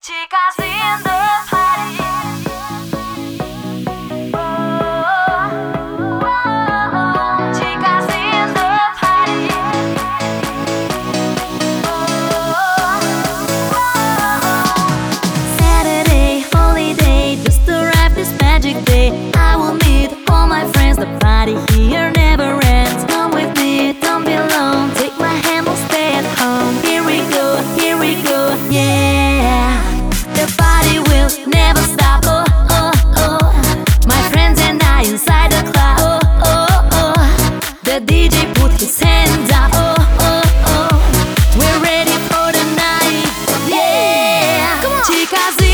Chicas in the party. Chicas in the party. Saturday, holiday, just arrived this magic day. I will meet all my friends, the party here never ends. Come with me, don't be alone. Take my hand, we'll stay at home. Here we go, yeah. The party will never stop, oh, oh, oh. My friends and I inside the club, oh, oh, oh. The DJ put his hands up, oh, oh, oh. We're ready for the night, yeah. Come on. Chicas